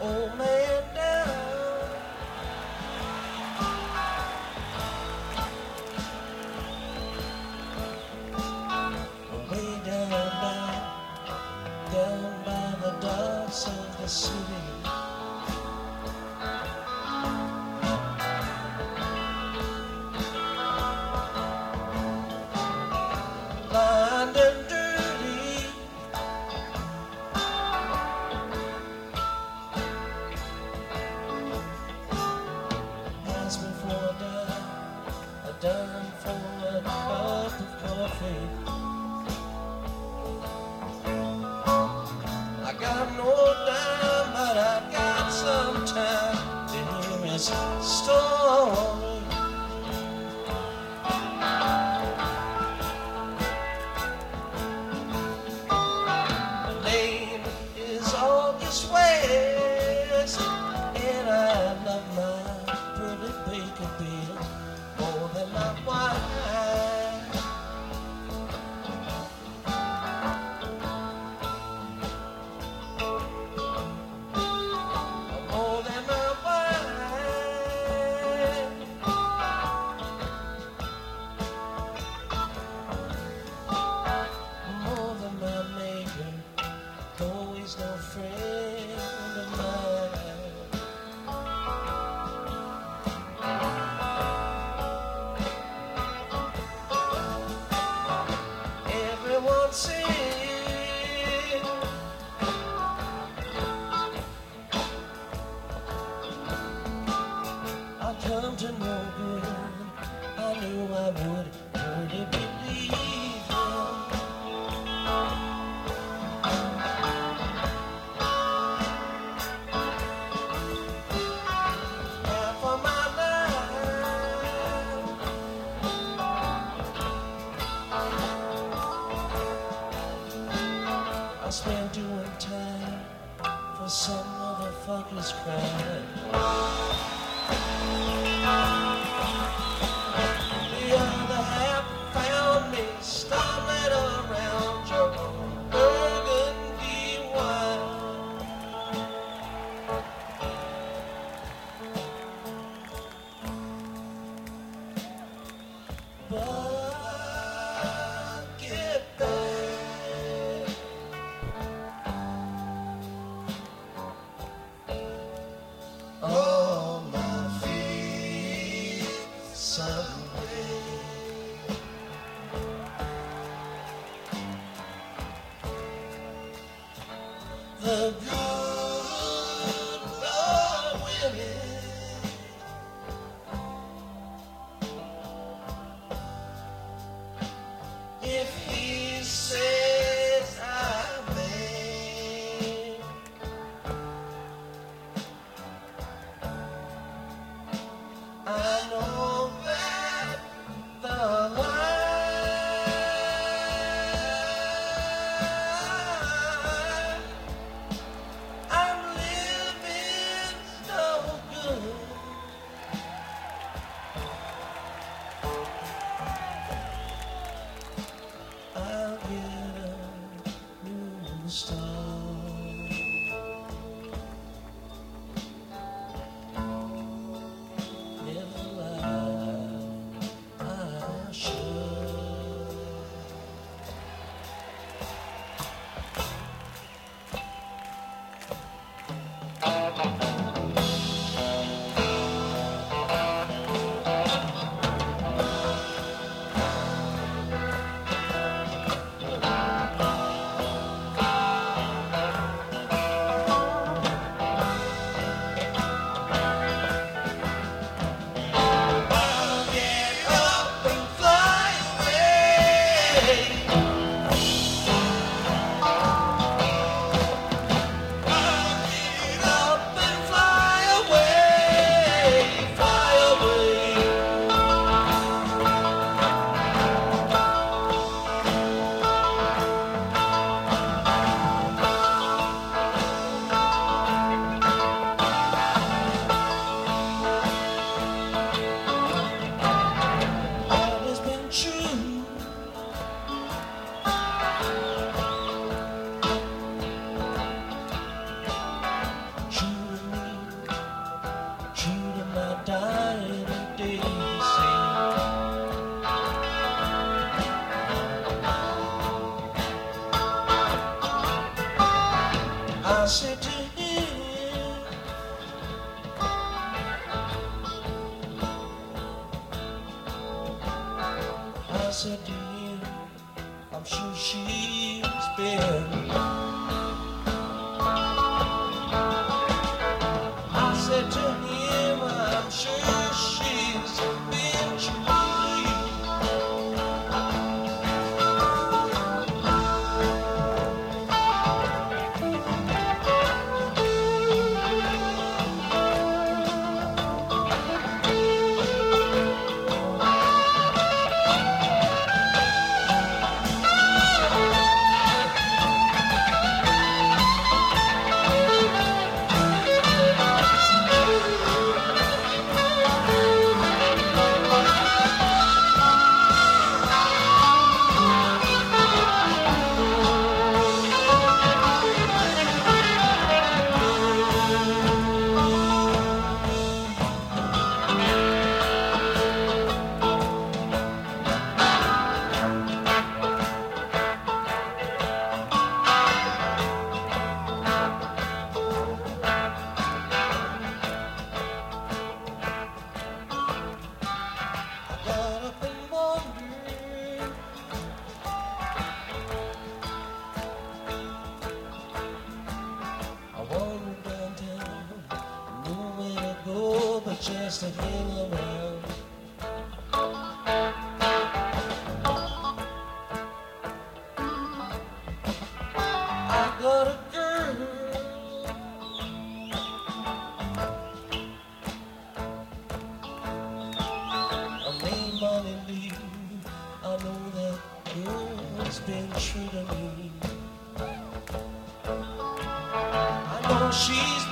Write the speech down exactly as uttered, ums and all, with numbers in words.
old man down. Way down, down, down by the docks of the city. Blind and dirty, ask me for a dime, a dime for a cup of coffee. I got no dime, but I got some time to hear his story. The name is August West, and I love my pretty baker beer more than my wife. More than my wife. More than my neighbor, though he's no friend of mine. Everyone said I'd come to no good. I knew I would really believe him. Half of my life I spent doing time for some motherfucker's crime. The other half found me stumbling around your burgundy wine. But get back. All my fears I said to him, I said to him, I'm sure she's been. I said to him, I'm sure she's been truly. Just to hang around. I got a girl, a name Bonnie Lee. I know that girl's been true to me. I know she's